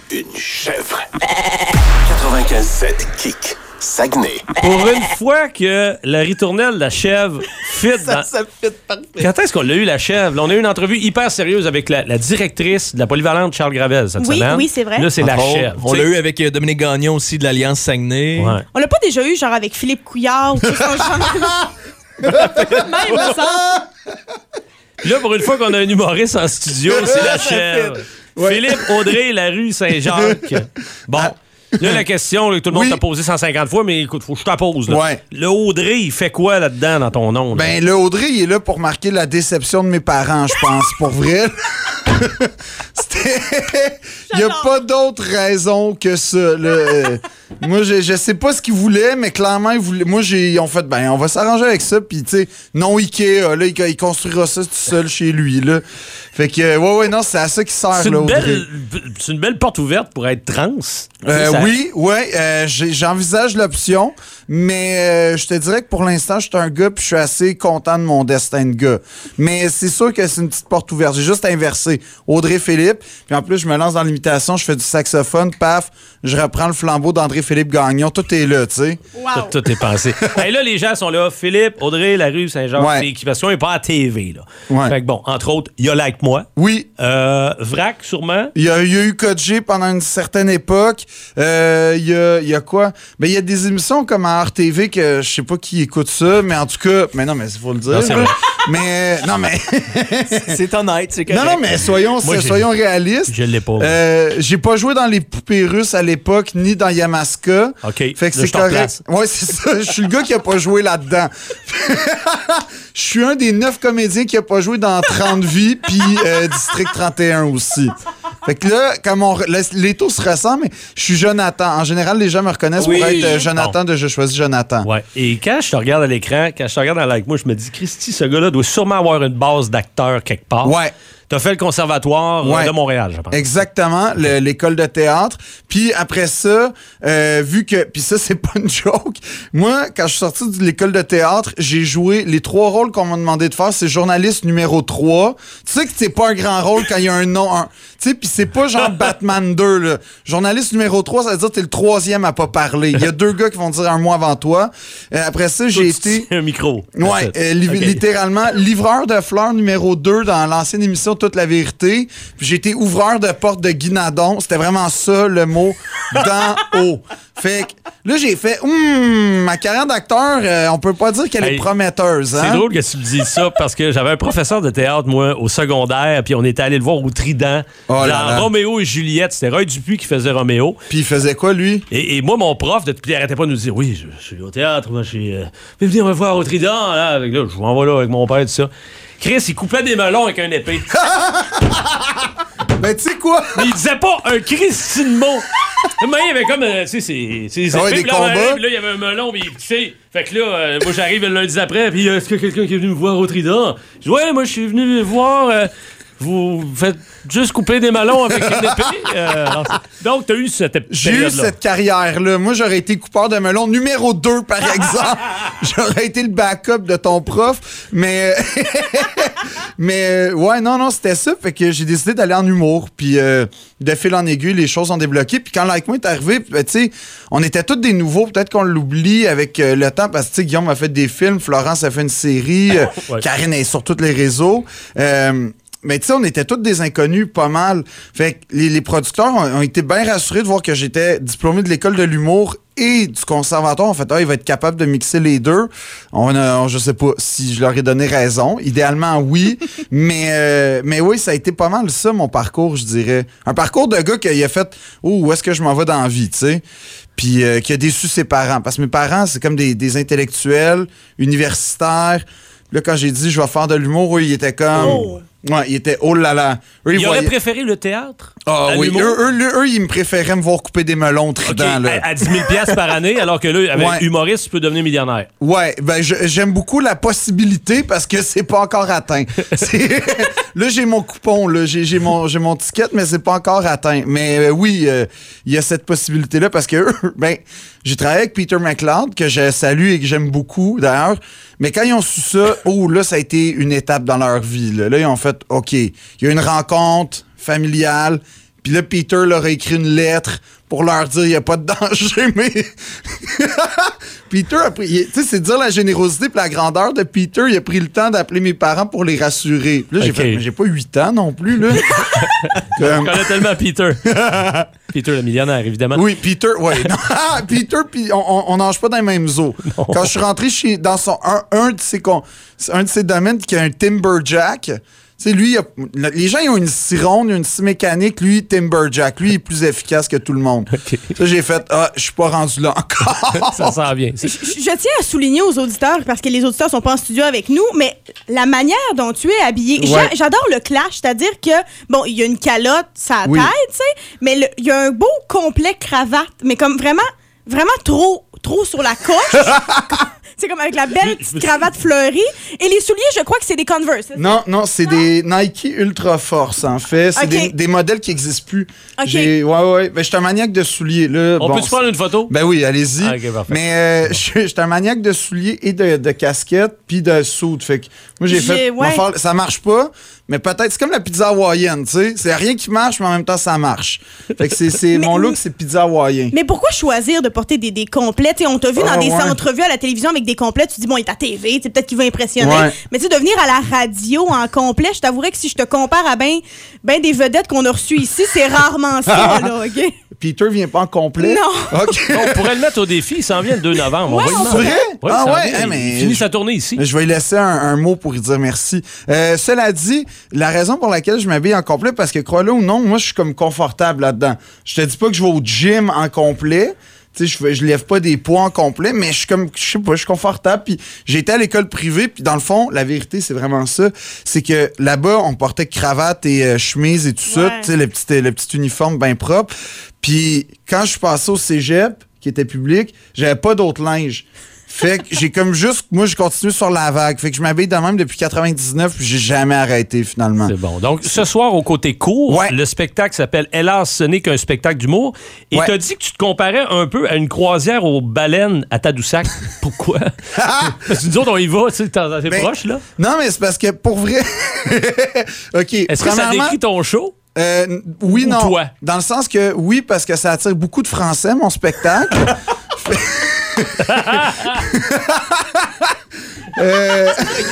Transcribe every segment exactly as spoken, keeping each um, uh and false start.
une chèvre. quatre-vingt-quinze sept Kick. Saguenay. Pour une fois que la ritournelle de la chèvre fit Ça, dans... ça fit parfait. Quand est-ce qu'on l'a eu, la chèvre? Là, on a eu une entrevue hyper sérieuse avec la, la directrice de la polyvalente Charles Gravel cette Oui, semaine. oui, c'est vrai. Là, c'est la Entre autres, chèvre. On l'a eu avec euh, Dominique Gagnon aussi de l'Alliance Saguenay. Ouais. On l'a pas déjà eu, genre avec Philippe Couillard ou tout ça, genre... Même ça. Là, pour une fois qu'on a un humoriste en studio, c'est la Ça chèvre. fit. Ouais. Philippe Audrey, la rue Saint-Jacques. Bon. Là, la question là, que tout le monde Oui. t'a posée cent cinquante fois, mais écoute, faut que je te la pose. Là. Ouais. Le Audrey, il fait quoi là-dedans dans ton nom? Là? Ben, le Audrey, il est là pour marquer la déception de mes parents, je pense, pour vrai. C'était... Il n'y a pas d'autre raison que ça. Là. Euh, moi, je, je sais pas ce qu'ils voulaient, mais clairement, ils voulaient... moi, j'ai... ils ont fait, ben, on va s'arranger avec ça, puis, tu sais, non Ikea, là, il, il construira ça tout seul chez lui, là. Fait que, euh, ouais, ouais, non, c'est à ça qu'il sert, c'est, là, une Audrey. belle, c'est une belle porte ouverte pour être trans. Euh, Ça- Oui, ouais, euh, j'ai- j'envisage l'option, mais euh, je te dirais que pour l'instant, je suis un gars puis je suis assez content de mon destin de gars. Mais c'est sûr que c'est une petite porte ouverte. J'ai juste inversé Audrey Philippe, puis en plus, je me lance dans l'imitation, je fais du saxophone, paf, je reprends le flambeau d'André-Philippe Gagnon, tout est là, tu sais. Wow. Tout, tout est pensé. Hey, là, les gens sont là. Philippe, Audrey, la rue Saint-Jean, Ouais. c'est l'équipation n'est pas à T V. Là. Ouais. Fait que bon, entre autres, il y a Like Moi. Oui, Euh, Vrac, sûrement. il y, a, il y a eu Code G pendant une certaine époque. Euh, Il y, a, il y a quoi? Ben, il y a des émissions comme à R T V que je sais pas qui écoute ça, mais en tout cas, mais non, mais il faut le dire. Non, c'est là. vrai. Mais, non, mais. C'est honnête, c'est correct. Non, non, mais soyons, Moi, j'ai- soyons réalistes. Je l'ai pas. Euh, j'ai pas joué dans les poupées russes à l'époque, ni dans Yamaska. OK. Fait que Là, c'est je te correct. replace. Ouais, c'est ça. Je suis le gars qui a pas joué là-dedans. Je suis un des neuf comédiens qui a pas joué dans trente vies, puis euh, District trente et un aussi. Fait que là, comme on, le- les taux se ressemblent, mais je suis Jonathan. En général, les gens me reconnaissent Oui. pour être euh, Jonathan de Je choisis Jonathan. Ouais. Et quand je te regarde à l'écran, quand je te regarde dans Like Moi, je me dis, Christy, ce gars-là doit sûrement avoir une base d'acteur quelque part. Ouais. T'as fait le conservatoire euh, Ouais. de Montréal, je pense. Exactement, le- l'école de théâtre. Puis après ça, euh, vu que... Puis ça, c'est pas une joke. Moi, quand je suis sorti de l'école de théâtre, j'ai joué... Les trois rôles qu'on m'a demandé de faire, c'est journaliste numéro trois. Tu sais que c'est pas un grand rôle quand il y a un nom... un- Tu sais, puis c'est pas genre Batman deux, là. Journaliste numéro trois, ça veut dire que t'es le troisième à pas parler. Il y a deux gars qui vont dire un mot avant toi. Euh, après ça, j'ai été... un micro. Ouais, euh, li- OK. littéralement, livreur de fleurs numéro deux dans l'ancienne émission Toute la vérité. Puis j'ai été ouvreur de porte de Guinadon. C'était vraiment ça, le mot d'en haut. Fait que là, j'ai fait, hum, ma carrière d'acteur, euh, on peut pas dire qu'elle Hey, est prometteuse. Hein? C'est drôle que tu me dises ça parce que j'avais un professeur de théâtre, moi, au secondaire, puis on était allé le voir au Trident. Oh là dans là. Roméo et Juliette. C'était Roy Dupuis qui faisait Roméo. Puis il faisait quoi, lui? Et, et moi, mon prof, de, il arrêtait pas de nous dire, oui, je, je suis au théâtre, moi, je suis. Euh, venez me voir au Trident, là. Avec, là je m'en vais là avec mon père, tout ça. Chris, il coupait des melons avec un épée. Ben, tu sais quoi? Mais il disait pas un Christy de mot. Mais il y avait comme, euh, tu sais, c'est c'est Ah ouais, épées, des puis là, on combats. arrive, puis là, il y avait un melon, puis tu sais, fait que là, euh, moi, j'arrive le lundi après, puis euh, est-ce que quelqu'un qui est venu me voir au Trident? Je dis, ouais, moi, je suis venu voir, euh, vous faites juste couper des melons avec une épée. Euh, alors, c'est- donc, t'as eu cette J'ai eu période-là. cette carrière-là. Moi, j'aurais été coupeur de melon numéro deux, par exemple. J'aurais été le backup de ton prof. Mais, mais euh, ouais, non, non, c'était ça. Fait que j'ai décidé d'aller en humour. Puis euh, de fil en aiguille, les choses ont débloqué. Puis quand Like Moi est arrivé, ben, tu sais, on était tous des nouveaux. Peut-être qu'on l'oublie avec euh, le temps parce que, tu sais, Guillaume a fait des films, Florence a fait une série, euh, Ouais. Karine est sur tous les réseaux. Euh, Mais tu sais, on était tous des inconnus, pas mal. Fait que les, les producteurs ont, ont été bien rassurés de voir que j'étais diplômé de l'école de l'humour et du conservatoire. En fait, ah, il va être capable de mixer les deux. On a, on- je sais pas si je leur ai donné raison. Idéalement, oui. mais, euh, mais oui, ça a été pas mal ça, mon parcours, je dirais. Un parcours de gars qui a fait « Oh, où est-ce que je m'en vais dans la vie? » tu sais. Puis euh, qui a déçu ses parents. Parce que mes parents, c'est comme des, des intellectuels, universitaires. Là, quand j'ai dit « Je vais faire de l'humour », eux, ils étaient comme... Oh. Ouais, ils étaient « Oh là là ». Eux, ils Il aurait voyaient- préféré le théâtre? Ah à oui, l'humour? eux, eux, eux, ils me préféraient me voir couper des melons OK, trident, là. à, à dix mille piastres par année, alors que là, avec Ouais. humoriste, tu peux devenir millionnaire. Ouais, ben je- j'aime beaucoup la possibilité parce que c'est pas encore atteint. C'est- là, j'ai mon coupon, là, j'ai j'ai mon, j'ai mon ticket, mais c'est pas encore atteint. Mais euh, oui, euh, il y a cette possibilité-là parce que, ben, j'ai travaillé avec Peter McLeod, que je salue et que j'aime beaucoup, d'ailleurs. Mais quand ils ont su ça, oh, là, ça a été une étape dans leur vie. Là, là ils ont fait, OK, il y a une rencontre familiale, Puis là, Peter leur a écrit une lettre pour leur dire il n'y a pas de danger, mais... Peter a pris... Tu sais, c'est dire la générosité et la grandeur de Peter. Il a pris le temps d'appeler mes parents pour les rassurer. Puis là, j'ai Ok. fait, mais j'ai pas huit ans non plus, là. Je connais tellement Peter. Peter le millionnaire, évidemment. Oui, Peter, oui. Peter, puis on, on nage pas dans les mêmes eaux. Quand je suis rentré chez, dans son, un, un, de ses, con- un de ses domaines qui a un Timberjack, tu sais, lui, il a- les gens ils ont une scie ronde, une scie mécanique. Lui, Timberjack, lui, il est plus efficace que tout le monde. Ok. Ça, j'ai fait, ah, je suis pas rendu là encore. Ça sent bien. C'est- Je, je tiens à souligner aux auditeurs, parce que les auditeurs sont pas en studio avec nous, mais la manière dont tu es habillé, j'a- Ouais. j'adore le clash, c'est-à-dire que, bon, il y a une calotte, sa Oui. tête, tu sais, mais le- il y a un beau complet cravate, mais comme vraiment, vraiment trop, trop sur la coche. C'est comme avec la belle Je- je petite me- cravate fleurie. Et les souliers, je crois que c'est des Converse. c'est ça? Non, non, c'est des Nike Ultra Force, en fait. C'est Ok. des, des modèles qui n'existent plus. Ok. J'ai, ouais, ouais. Ben, je suis un maniaque de souliers, là. On Bon, peut-tu prendre une photo? Ben oui, allez-y. Ah, ok, parfait. Mais euh, je suis je suis un maniaque de souliers et de, de casquettes puis de soude. Fait que moi, j'ai J'ai- fait... ouais. va faire- ça marche pas, mais peut-être... C'est comme la pizza hawaïenne, tu sais. C'est rien qui marche, mais en même temps, ça marche. Fait que c'est, c'est Mais- mon look, c'est pizza hawaïen. Mais pourquoi choisir de porter des, des complets? T'sais, on t'a vu dans Ah, des ouais. entrevues entrevues à la télévision avec des complets, tu te dis, bon, il est à T V, t'sais, peut-être qu'il va impressionner. Ouais. Mais tu sais, de venir à la radio en complet, je t'avouerais que si je te compare à ben, ben des vedettes qu'on a reçues ici, c'est rarement ça, là, OK? Peter vient pas en complet? Non. OK. On pourrait le mettre au défi. Il s'en vient le deux novembre. Ouais, va y on demander. Vrai? Ouais, Ah il s'en ouais? vient. Eh, mais Il finit je- sa tournée ici. Je vais lui laisser un, un mot pour lui dire merci. Euh, cela dit, la raison pour laquelle je m'habille en complet, parce que crois-le ou non, moi, je suis comme confortable là-dedans. Je te dis pas que je vais au gym en complet. Tu sais, je, fais- je lève pas des poids en complet, mais je suis comme, je sais pas, je suis confortable. Puis j'ai été à l'école privée, puis dans le fond, la vérité, c'est vraiment ça. C'est que là-bas, on portait cravate et euh, chemise et tout ça, Ouais. tu sais, le petit, le petit uniforme bien propre. Puis quand je suis passé au cégep, qui était public, j'avais pas d'autre linge. Fait que j'ai comme juste... Moi, j'ai continué sur la vague. Fait que je m'habille de même depuis quatre-vingt-dix-neuf, puis j'ai jamais arrêté, finalement. C'est bon. Donc, ce soir, au côté court, Ouais. le spectacle s'appelle Hélas, ce n'est qu'un spectacle d'humour. Et Ouais. t'as dit que tu te comparais un peu à une croisière aux baleines à Tadoussac. Pourquoi? Parce que nous autres, on y va, tu sais, t'es assez Ben, proche, là. Non, mais c'est parce que, pour vrai... OK, Est-ce que ça premièrement, décrit ton show? euh, n- oui, Ou non. toi? Dans le sens que, oui, parce que ça attire beaucoup de Français, mon spectacle. Euh,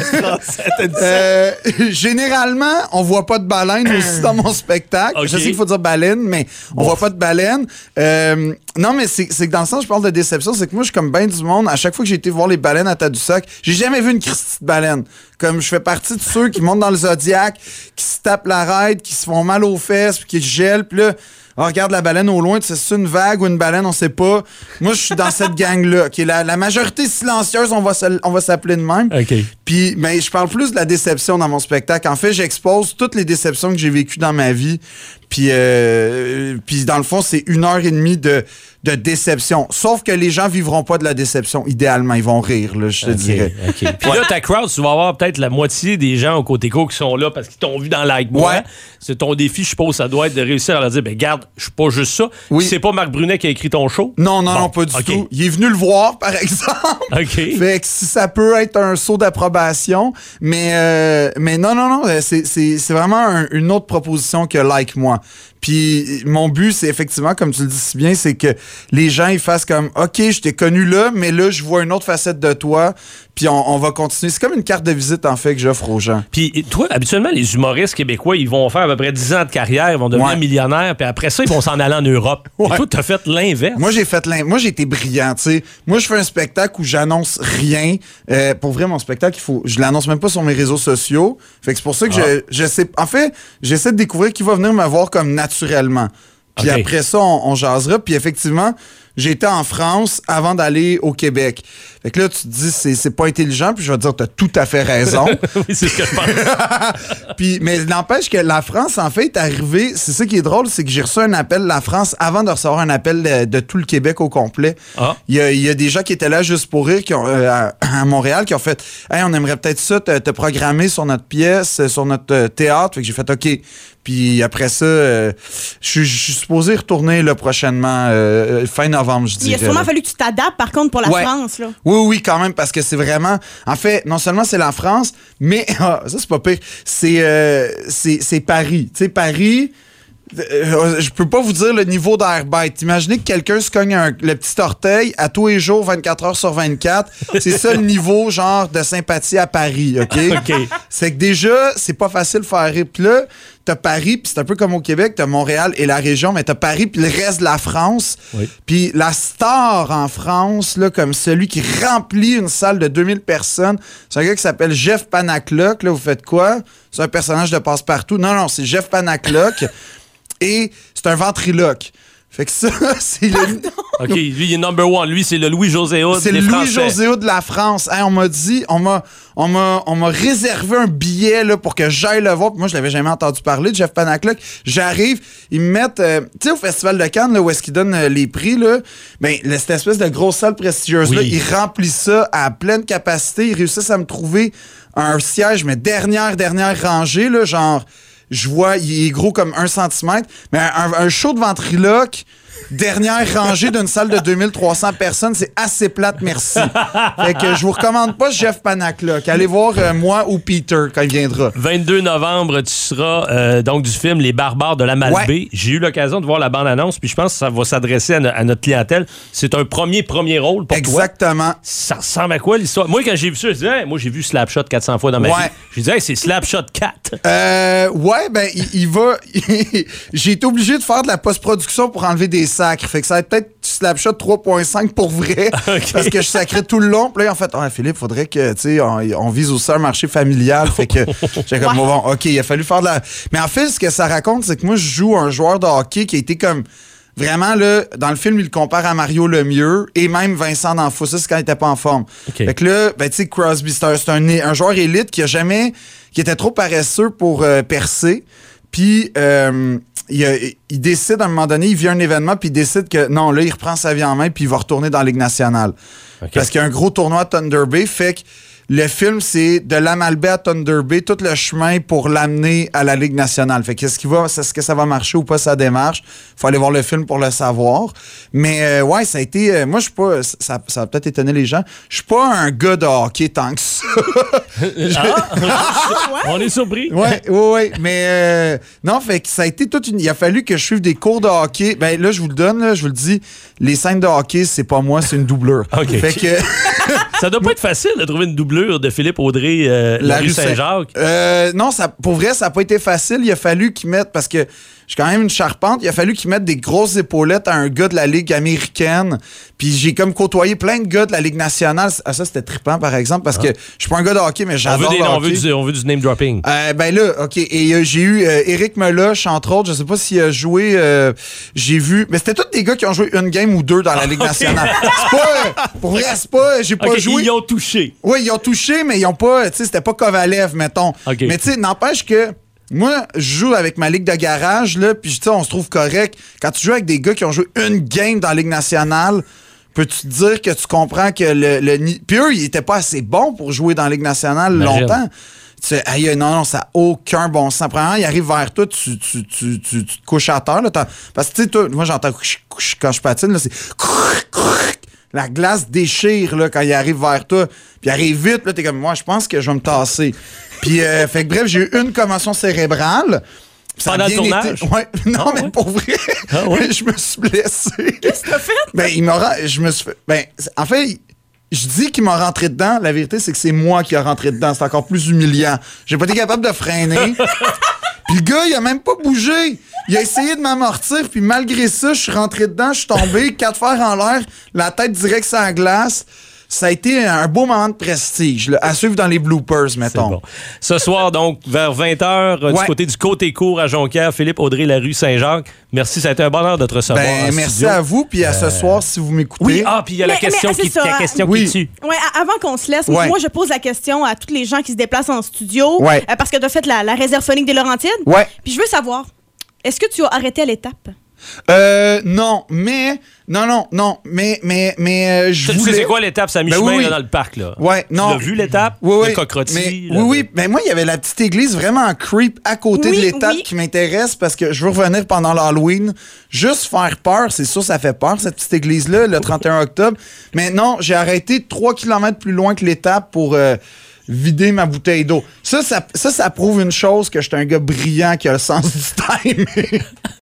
euh, généralement, on voit pas de baleine aussi dans mon spectacle. Ok. Je sais qu'il faut dire baleine, mais on voit pas de baleine. Euh, non, mais c'est c'est que dans le sens, je parle de déception, c'est que moi, je suis comme ben du monde. À chaque fois que j'ai été voir les baleines à Tadoussac, j'ai jamais vu une Christie de baleine. Comme je fais partie de ceux qui montent dans le Zodiac, qui se tapent la raide, qui se font mal aux fesses, puis qui se gèlent, puis là... Ah, regarde la baleine au loin, tu sais, c'est une vague ou une baleine, on sait pas. Moi, je suis dans cette gang-là, qui est la, la majorité silencieuse, on va, se- on va s'appeler de même. OK. Puis, ben, je parle plus de la déception dans mon spectacle. En fait, j'expose toutes les déceptions que j'ai vécues dans ma vie. Puis, euh, puis dans le fond, c'est une heure et demie de, de déception. Sauf que les gens vivront pas de la déception. Idéalement, ils vont rire, là, je te OK, dirais. OK. Puis là, ta crowd, tu vas avoir peut-être la moitié des gens au côté court qui sont là parce qu'ils t'ont vu dans Like Moi. Ouais. C'est ton défi, je suppose, ça doit être de réussir à leur dire, ben garde, je suis pas juste ça. Oui. C'est pas Marc Brunet qui a écrit ton show? Non, non, Bon, non, pas du OK. tout. Il est venu le voir, par exemple. OK. Fait que si ça peut être un saut d'approbation, mais, euh, mais non, non, non, c'est, c'est, c'est vraiment un- une autre proposition que Like Moi. Puis mon but, c'est effectivement, comme tu le dis si bien, c'est que les gens, ils fassent comme, OK, je t'ai connu là, mais là, je vois une autre facette de toi, puis on, on va continuer. C'est comme une carte de visite, en fait, que j'offre aux gens. Puis et toi, habituellement, les humoristes québécois, ils vont faire à peu près dix ans de carrière, ils vont devenir Ouais. millionnaires, puis après ça, ils vont s'en aller en Europe. Ouais. Et toi, t'as fait l'inverse. Moi, j'ai fait l'in- Moi, j'ai été brillant, tu sais. Moi, je fais un spectacle où j'annonce rien. Euh, pour vrai, mon spectacle, il faut. Je l'annonce même pas sur mes réseaux sociaux. Fait que c'est pour ça que je, je sais. En fait, j'essaie de découvrir qui va venir me voir comme naturellement. Puis OK. après ça, on, on jasera. Puis effectivement, j'étais en France avant d'aller au Québec. Fait que là, tu te dis, c'est, c'est pas intelligent. Puis je vais te dire, t'as tout à fait raison. oui, c'est ce que je pense. Puis, mais n'empêche que la France, en fait, est arrivée. C'est ça qui est drôle, c'est que j'ai reçu un appel de la France avant de recevoir un appel de, de tout le Québec au complet. Ah. Il y a, il y a des gens qui étaient là juste pour rire, qui ont, euh, à, à Montréal, qui ont fait hey, on aimerait peut-être ça te, te programmer sur notre pièce, sur notre euh, théâtre. Fait que j'ai fait OK. Puis après ça, euh, je suis- je suis supposé retourner là, prochainement, euh, fin novembre, je Il dirais. a sûrement là. fallu que tu t'adaptes, par contre, pour la Ouais. France, là. Oui, oui, quand même, parce que c'est vraiment... En fait, non seulement c'est la France, mais... ah, ça, c'est pas pire. C'est, euh, c'est, c'est Paris. Tu sais, Paris... Euh, je peux pas vous dire le niveau d'air bête. Imaginez que quelqu'un se cogne un- le petit orteil à tous les jours, vingt-quatre heures sur vingt-quatre. C'est ça le niveau, genre, de sympathie à Paris, OK? OK. C'est que déjà, c'est pas facile de faire rire. Puis là, t'as Paris, puis c'est un peu comme au Québec, t'as Montréal et la région, mais t'as Paris, puis le reste de la France. Oui. Puis la star en France, là, comme celui qui remplit une salle de deux mille personnes, c'est un gars qui s'appelle Jeff Panaclock. Là, vous faites quoi? C'est un personnage de passe-partout. Non, non, c'est Jeff Panaclock. Et c'est un ventriloque. Fait que ça, c'est le... OK, lui, il est number one. Lui, c'est le Louis-José Hood C'est des le Français. Louis-José Hood de la France. Hein, on m'a dit, on m'a, on m'a, on m'a réservé un billet là, pour que j'aille le voir. Puis moi, je l'avais jamais entendu parler de Jeff Panaclock. J'arrive, ils me mettent, euh, tu sais, au Festival de Cannes, là, où est-ce qu'ils donnent euh, les prix, là, ben, là, cette espèce de grosse salle prestigieuse-là, Oui. ils remplissent ça à pleine capacité. Ils réussissent à me trouver un siège, mais dernière, dernière rangée, là, genre, je vois, il est gros comme un centimètre, mais un, un show de ventriloque, dernière rangée d'une salle de deux mille trois cents personnes, c'est assez plate, merci. Fait que je vous recommande pas Jeff Panaclock. Allez voir euh, moi ou Peter quand il viendra. vingt-deux novembre, tu seras euh, donc du film Les Barbares de la Malbaie. Ouais. J'ai eu l'occasion de voir la bande-annonce, puis je pense que ça va s'adresser à, no- à notre clientèle. C'est un premier, premier rôle pour toi. Exactement. Ça ressemble à quoi l'histoire? Moi, quand j'ai vu ça, je disais, hey, moi, j'ai vu Slapshot quatre cents fois dans ma Ouais. vie. Je disais, hey, c'est Slapshot quatre. Euh, ouais, ben, il, il va. J'ai été obligé de faire de la post-production pour enlever des sacres. Fait que ça va être peut-être Slapshot trois point cinq pour vrai. Ok. Parce que je sacrais tout le long. Puis là, en fait, ah, Philippe, faudrait que, tu sais, on, on vise aussi un marché familial. Fait que j'ai comme, bon, OK, il a fallu faire de la. Mais en fait, ce que ça raconte, c'est que moi, je joue un joueur de hockey qui a été comme. Vraiment, là, dans le film, il le compare à Mario Lemieux et même Vincent D'Anfos. Ça, c'est quand il était pas en forme. OK. Fait que là, ben, tu sais, Crosby, c'est un, c'est un, un joueur élite qui a jamais. Qui était trop paresseux pour euh, percer. Puis, euh, il, a- il décide à un moment donné, il vit un événement, puis il décide que non, là, il reprend sa vie en main, puis il va retourner dans la Ligue nationale. OK. Parce qu'il y a un gros tournoi à Thunder Bay. Fait que le film, c'est de la Malbaie à Thunder Bay, tout le chemin pour l'amener à la Ligue nationale. Fait que est-ce qu'il va, est-ce que ça va marcher ou pas sa démarche? Faut aller voir le film pour le savoir. Mais euh, ouais, ça a été. euh, moi, je suis pas. Ça, ça va peut-être étonner les gens. Je suis pas un gars de hockey tant que ça. On est surpris. Ouais, ouais, ouais. Mais euh, non, fait que ça a été toute une. Il a fallu que je suive des cours de hockey. Ben là, je vous le donne, là, je vous le dis. Les scènes de hockey, c'est pas moi, c'est une doublure. OK. Fait que. Ça doit pas être facile de trouver une doublure de Philippe Audrey, euh, la, rue Saint-Jacques. Euh, non, ça, pour vrai, ça n'a pas été facile. Il a fallu qu'ils mettent, parce que je suis quand même une charpente, il a fallu qu'ils mettent des grosses épaulettes à un gars de la Ligue américaine. Puis j'ai comme côtoyé plein de gars de la Ligue nationale. Ah, ça, c'était trippant, par exemple, parce que je suis pas un gars de hockey, mais On veut, j'adore des- le on, veut hockey. du, on veut du name dropping. Euh, ben là, OK. Et euh, j'ai eu euh, Éric Meloche, entre autres. Je sais pas s'il a joué. euh, j'ai vu. Mais c'était tous des gars qui ont joué une game ou deux dans la Ligue nationale. C'est pas. euh, pour vrai, c'est pas. J'ai pas OK, joué. ils ont touché. Oui, ils ont touché, mais ils ont pas. Tu sais, c'était pas Kovalev, mettons. OK. Mais tu sais, n'empêche que. Moi, je joue avec ma ligue de garage, là, puis tu sais, on se trouve correct. Quand tu joues avec des gars qui ont joué une game dans la Ligue nationale, peux-tu te dire que tu comprends que le. le ni- puis eux, ils étaient pas assez bons pour jouer dans la Ligue nationale Imagine. longtemps. Tu sais, aïe, non, non, ça n'a aucun bon sens. Premièrement, il arrive vers toi, tu, tu, tu, tu, tu te couches à terre. Là, t'as- parce que, tu sais, toi, moi, j'entends couch- couch- quand je patine, là, c'est. La glace déchire là, quand il arrive vers toi. Puis il arrive vite, là, t'es comme, moi, je pense que je vais me tasser. Puis, euh, fait que bref, j'ai eu une commotion cérébrale. Ça a Pendant le bien tournage? été- Ouais. Non, Ah mais ouais? pour vrai, Ah ouais? je me suis blessé. Qu'est-ce que t'as fait? Ben, il m'a. ren- Je me suis fait. Ben, c'est- en fait, il- je dis qu'il m'a rentré dedans. La vérité, c'est que c'est moi qui a rentré dedans. C'est encore plus humiliant. J'ai pas été capable de freiner. Puis le gars, il a même pas bougé. Il a essayé de m'amortir, puis malgré ça, je suis rentré dedans, je suis tombé, quatre fers en l'air, la tête direct sur la glace. Ça a été un beau moment de prestige, là, à suivre dans les bloopers, C'est mettons. bon. Ce soir, donc, vers vingt heures, euh, du Ouais. côté du Côté Court à Jonquière, Philippe Audrey, la rue Saint-Jacques. Merci, ça a été un bonheur de te recevoir. Ben, en merci studio. à vous, puis à ce soir, si vous m'écoutez. Oui, ah, puis il y a la Mais- question mais c'est qui, ça, la hein. question Oui. qui tue. Ouais, a- avant qu'on se laisse, Ouais. moi, je pose la question à tous les gens qui se déplacent en studio. Ouais. euh, parce que tu as fait la, la réserve phonique des Laurentides. Ouais. Puis je veux savoir, est-ce que tu as arrêté à l'étape? Euh, non, mais. Non, non, non, mais, mais, mais, euh, je Tu tu sais, voulais. c'est quoi l'étape? C'est à mi-chemin Ben oui, oui. là, dans le parc, là. Ouais, Tu non. l'as vu, l'étape? Oui, oui. Le cockrotis, Mais- là, oui, oui. de- Mais moi, il y avait la petite église vraiment creep à côté Oui, de l'étape oui. qui m'intéresse parce que je veux revenir pendant l'Halloween. Juste faire peur, c'est sûr, ça fait peur, cette petite église-là, le trente et un octobre. Mais non, j'ai arrêté trois kilomètres plus loin que l'étape pour euh, vider ma bouteille d'eau. Ça ça, ça, ça prouve une chose, que je suis un gars brillant qui a le sens du timing.